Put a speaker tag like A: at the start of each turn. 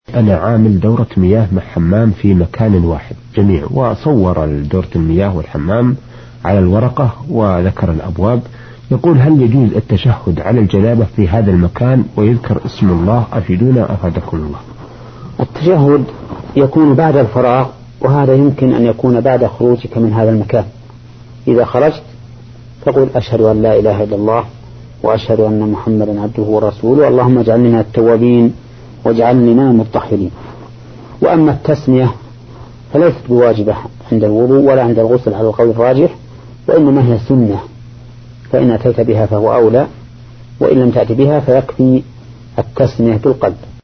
A: أنا عامل دورة مياه مع حمام في مكان واحد جميع، وصور دورة المياه والحمام على الورقة وذكر الأبواب. يقول: هل يجوز التشهد على الجنابة في هذا المكان ويذكر اسم الله؟ أفيدونا أفادكم الله.
B: التشهد يكون بعد الفراغ، وهذا يمكن أن يكون بعد خروجك من هذا المكان. إذا خرجت تقول: أشهد أن لا إله إلا الله وأشهد أن محمدا عبده ورسوله، اللهم اجعلني من التوابين واجعلني من المطهرين. وأما التسمية فليست بواجبة عند الوضوء ولا عند الغسل على القول الراجح، وإنما هي سنة، فإن أتيت بها فهو أولى، وإن لم تأت بها فيكفي التسمية بالقلب.